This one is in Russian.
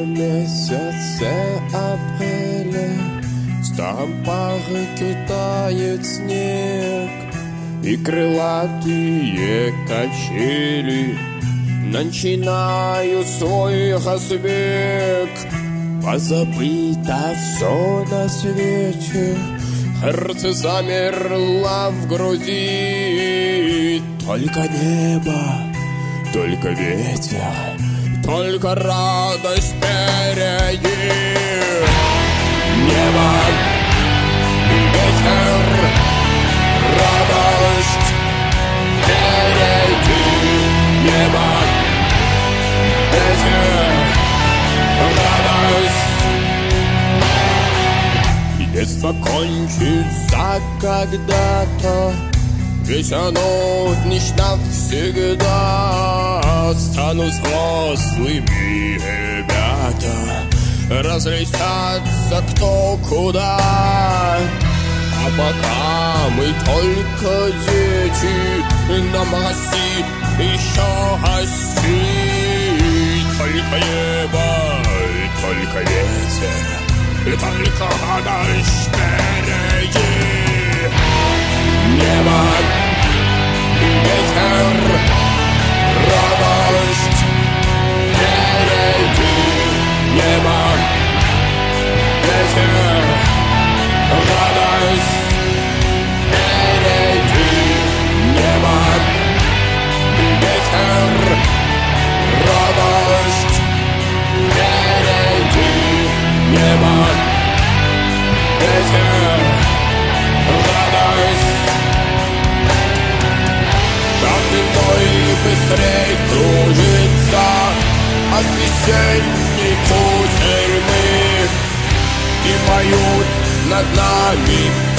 месяце апреля в старом парке тает снег, и крылатые качели начинают свой разбег. Позабыто все на свете, сердце замерло в груди. Только небо, только ветер, только радость впереди. Небо, ветер, радость впереди. Небо, ветер, радость. И детство кончится когда-то, ведь оно лишь навсегда. Станут взрослыми ребята, разлетятся кто куда. А пока мы только дети, нам расти еще расти. Только небо, только ветер, и только радость впереди. Небо, ветер, радость впереди. Небо, ветер, радость впереди. Небо, ветер, радость впереди. Небо, ветер, радость. Каждый мой быстрей кружится от весенней кутерьмы, и поют над нами